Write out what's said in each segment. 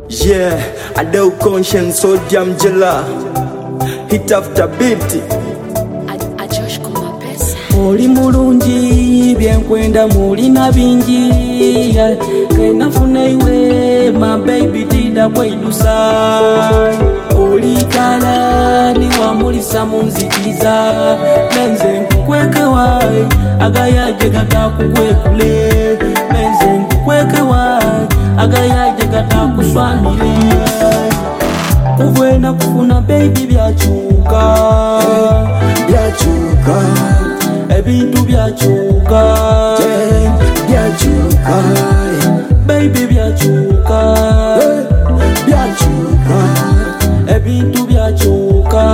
Yeah, I do conscience so damn jela. Hit after beat. I Josh kuma pesa. Oli mulungi byenkwenda mulina bingi kenafuna iwe my baby dida bwaidusa oli kala ni wamulisa munzikiza menze nkukwekewa agayaje gatakukwekule menze nkukwekewa agayaje gatakuswanire kuvwena kufuna baby byachuka Byachuka ebintu byachuka byachuka baby byachuka byachuka ebintu byachuka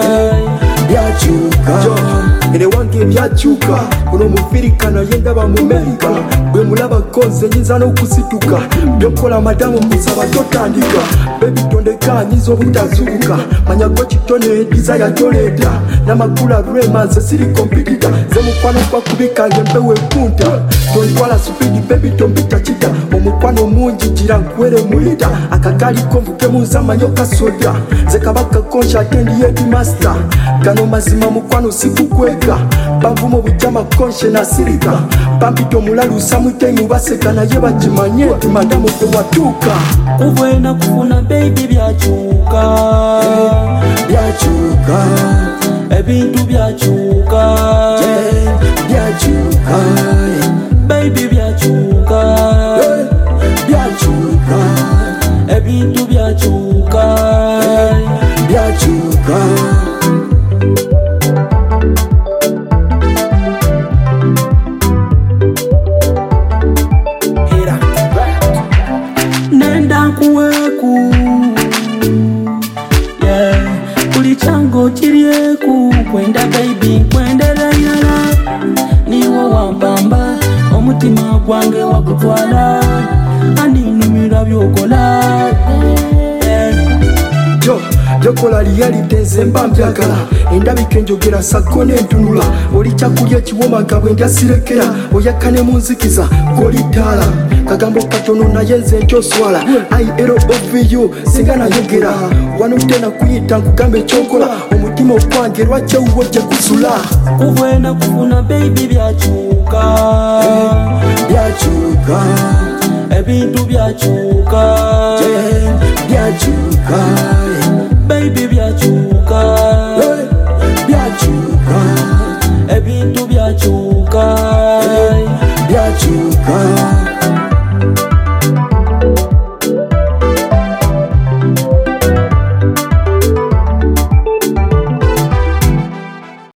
ere wange byachuka uno mufirikana yendaba mu Amerika bwe mulaba konze nyinza n'okusituka byokola madamu musaba totandika baby tondeka nyizo butazubuka manya ko kitone desire toleta namakula remanze siri competitor ze mukwano kwa kubika ngembewe punta tontwala speed baby tompita chita omukwano mungi gira nkwere mulita akakali konvuke muzamanyo kasoda ze kabaka konsha tendi yedi master kano mazima mukwano sikukweka bavumo bujama konshe na sirika pampito mulalu samutemu basekana ye bakimanye madamu ko watuka kuvwena kufuna baby byachuka byachuka ebintu byachuka byachuka baby byachuka byachuka ebintu byachuka byachuka nenda kuweku yeah kuli chango chirieku kwenda baby kwendereyala niwo wampamba omutima gwange wakutwala aninumira byokola jokola reality nzemba mbyagala endabika enjogera sako n'entunula oli kyakulya ekiwomanga bwe ndyasirekera oyakane mu nzikiza golitaala kagambo katono naye nze nkyoswala ILOVU singa nayogera wano tena kuyita nkugamba ekyokola omutima ogwange lwakyewuwo gye gusula kuvwena kufuna baby byachuka byachuka ebintu byachuka byachuka baby